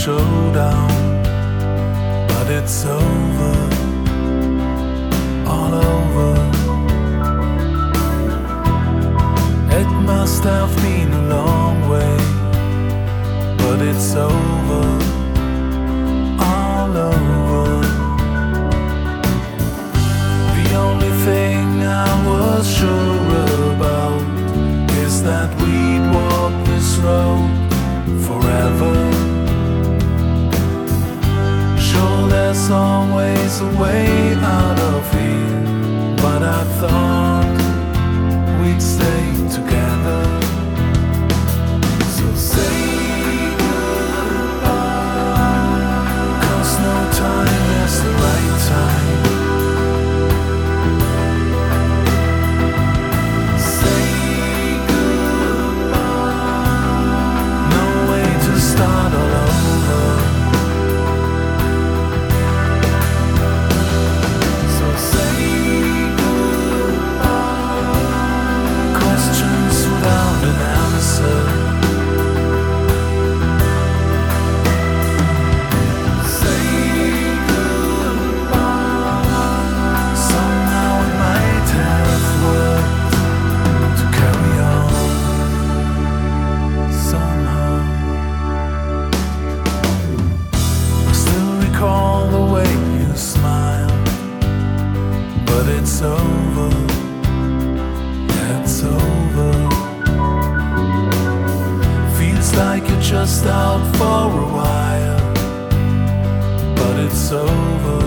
showdown, but it's over, all over. It must have been a long way, but it's over, all over. The only thing I was sure about is that we'd walk this road forever. Sure, there's always a way out of here, but I thought we'd stay together. So say goodbye, 'cause no time is the right time. Say goodbye, no way to start all over. So say goodbye, questions without an answer. Say goodbye, somehow it might have worked to carry on. Somehow I still recall the way you smiled, but it's over, yeah, it's over. Feels like you're just out for a while, but it's over,